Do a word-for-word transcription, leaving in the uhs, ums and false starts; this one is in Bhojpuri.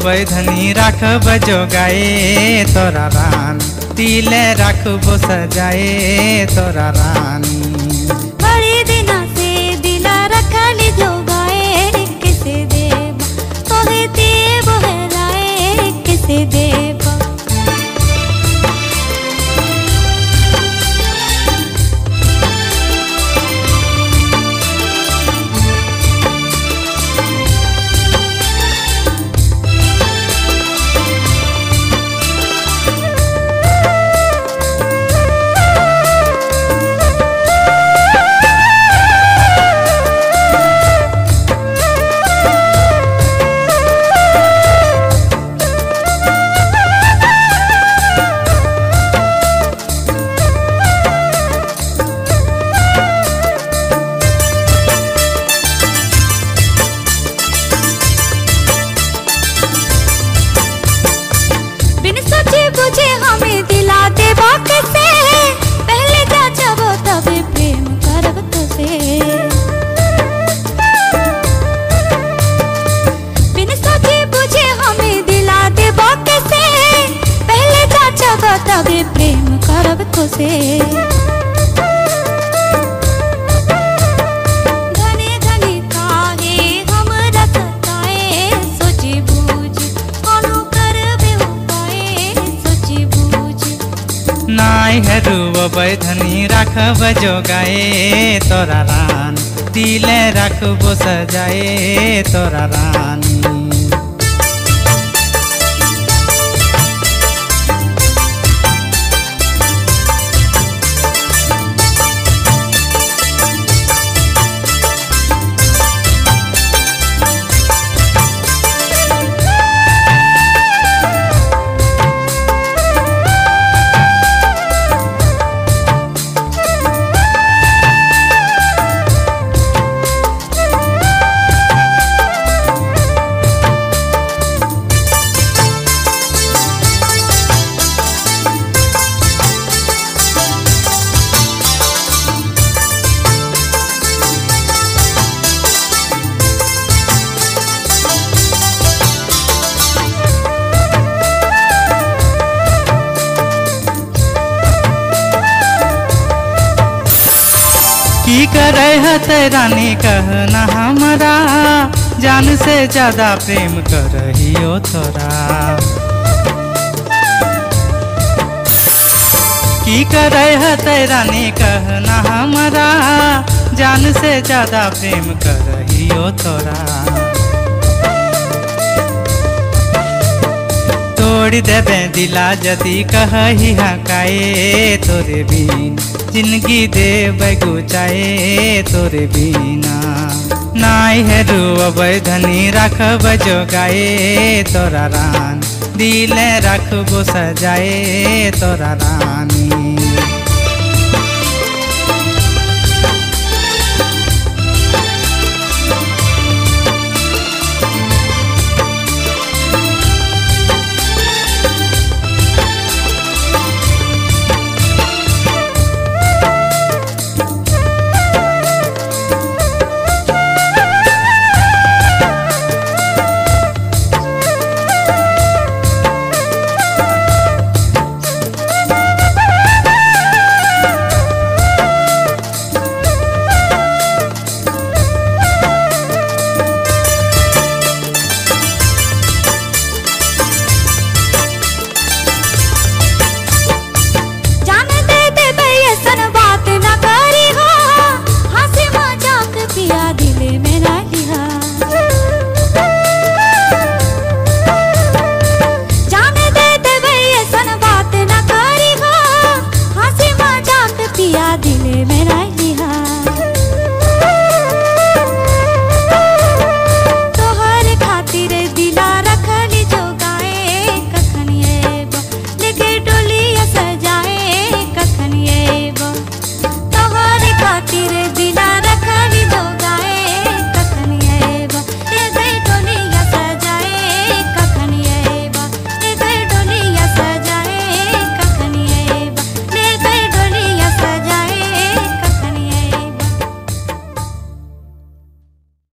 धनी राखब जोगाए तोरा रान, दिले राखबो सजाए तोरा रानी। बड़े दिना से दिला रखली जोगाए, किसे देव तोहे देव हराए, किसे देव। बुझे हमें दिला देबा कैसे, पहले जाचबो तबे प्रेम करब तोसे। बिन सोचे बुझे हमें दिला देबा कैसे, पहले जाचबो तबे प्रेम करब तोसे। नाई हरू धनी राखब जोगाए तोरा रान, दिले राखबो सजाए तोरा रानी। की करे हत रानी कहना हमरा, जान से ज्यादा प्रेम करहियो तोरा। की करे हत रानी कहना हमरा, जान से ज्यादा प्रेम करहियो तोरा। तोड़ देबे दिला जदी कही हकाए तोरे बिन, जिंदगी देबै गुचाए तोरे बिना। नाई हरू धनी राखब जोगाए तोरा रान, दिले राखबो सजाए तोरा रानी।